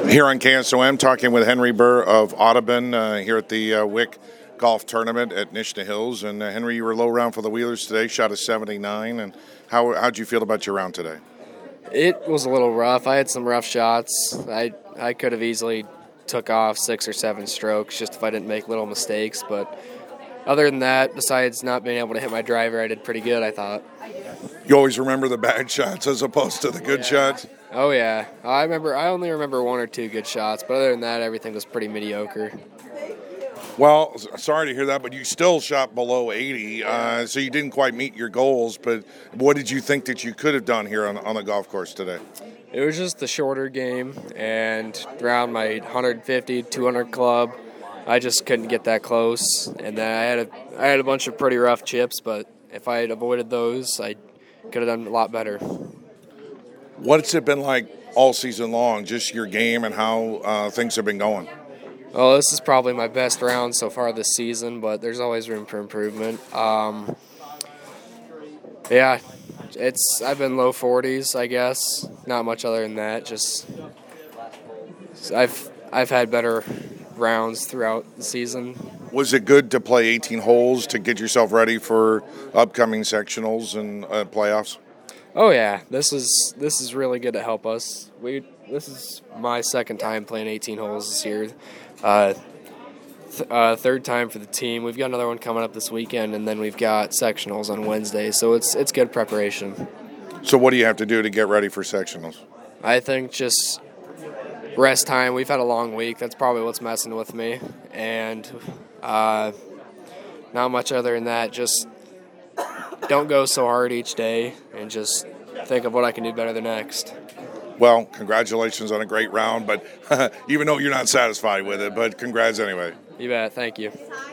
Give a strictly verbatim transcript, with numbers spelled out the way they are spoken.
Here on K S O M, talking with Henry Burr of Audubon uh, here at the uh, Wick Golf Tournament at Nishna Hills. And uh, Henry, you were low round for the Wheelers today, shot a seventy-nine. And how how'd you feel about your round today? It was a little rough. I had some rough shots. I I could have easily took off six or seven strokes just if I didn't make little mistakes. But other than that, besides not being able to hit my driver, I did pretty good, I thought. You always remember the bad shots as opposed to the good yeah. shots? Oh, yeah. I remember. I only remember one or two good shots, but other than that, everything was pretty mediocre. Well, sorry to hear that, but you still shot below eighty, uh, so you didn't quite meet your goals. But what did you think that you could have done here on, on the golf course today? It was just the shorter game, and around my one fifty, two hundred club, I just couldn't get that close. And then I had a, I had a bunch of pretty rough chips, but if I had avoided those, I could have done a lot better. What's it been like all season long, just your game and how uh, things have been going? Well, this is probably my best round so far this season, but there's always room for improvement. Um, yeah, it's I've been low forties, I guess. Not much other than that. Just I've I've had better rounds throughout the season. Was it good to play eighteen holes to get yourself ready for upcoming sectionals and uh, playoffs? Oh yeah, this is this is really good to help us. We this is my second time playing eighteen holes this year. Uh, th- uh, third time for the team. We've got another one coming up this weekend, and then we've got sectionals on Wednesday. So it's it's good preparation. So what do you have to do to get ready for sectionals? I think just rest time. We've had a long week. That's probably what's messing with me, and uh, not much other than that. Just don't go so hard each day, and just think of what I can do better the next. Well, congratulations on a great round, but even though you're not satisfied with it, but congrats anyway. You bet. Thank you.